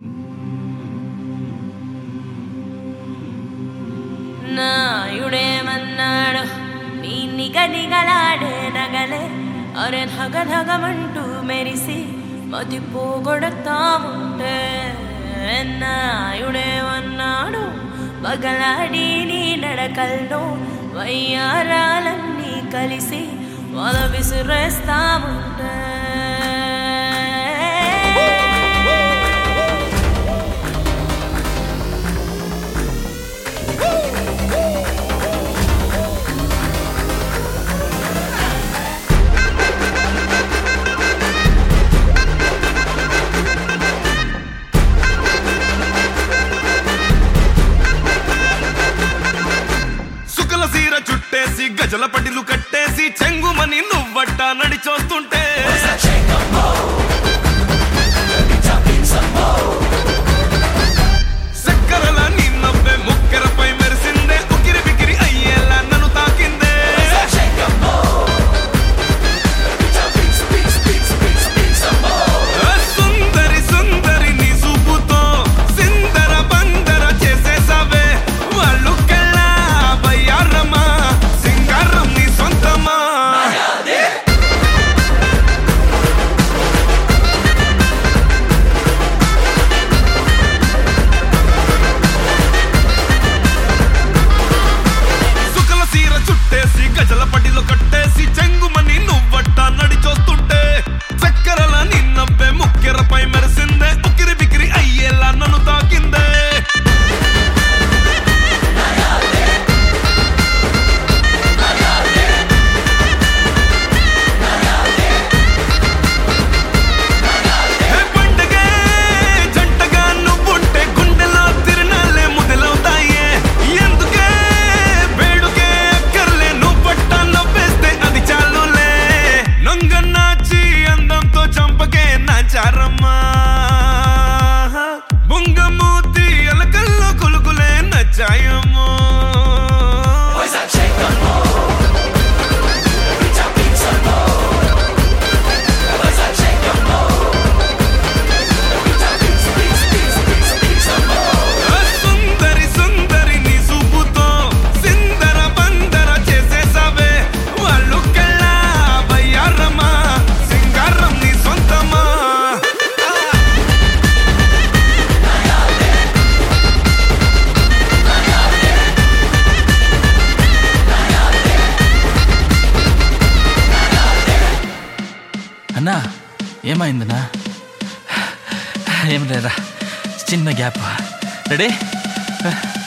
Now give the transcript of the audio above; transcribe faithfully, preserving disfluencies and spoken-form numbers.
నాయుడేమన్నాడు నీ నిగ నిగలాడే నగలే అరే ధగ ధగమంటూ మెరిసి మతి పోగొడతాముంటే నాయుడేమన్నాడు బగలాడి నీ నడకల్లో వయ్యారాలన్నీ కలిసి వల విసిరేస్తాముంటే చుట్టేసి గజల పడిలు కట్టేసి చెంగుమని నువ్వట్ట నడిచొస్తుంటే చక్కరల నీ నవ్వే ముక్కెరపై మెరిసిందే ఉకిరి బికిరి అయ్యేలా నన్ను తాకిందే సుందరి సుందరి నీ చూపుతో సిందర బందర చేసేసావే వాళ్ళు కల్లా బయ్యారమ్మా సింగారం నీ సొంతమా సుకల సీర చుట్టేసి గజల పడిలో కట్టేసి చెంగుమని నువ్వట్ట నడిచొస్తుంటే చక్కరల నిన్నవ్వే ముక్కెరపై మెరిసిందే ఉకిరి బికిరి అయ్యేలా నన్ను తాకిందే పండగే జంటగా నువ్వుంటే గుండెలో తిరణాలే ముదలవుతాయే ఎందుకే వేడుకే అక్కర్లే నువ్వట్ట నవ్వేస్తే అది చాలులే నొంగ నాచి అందంతో చంపకే నాచారమ్మా బొంగమూతి అలకల్లో కొలుకులే నచ్చాయమ్మో సుందరి సుందరి నీ చూపుతో సిందర బందర చేసేసావే వాళ్ళు కల్లా బయ్యారమ్మా సింగారం నీ సొంతమా అన్నా ఏమైందన్నా? ఏం లేదా, చిన్న గ్యాప్. రెడీ?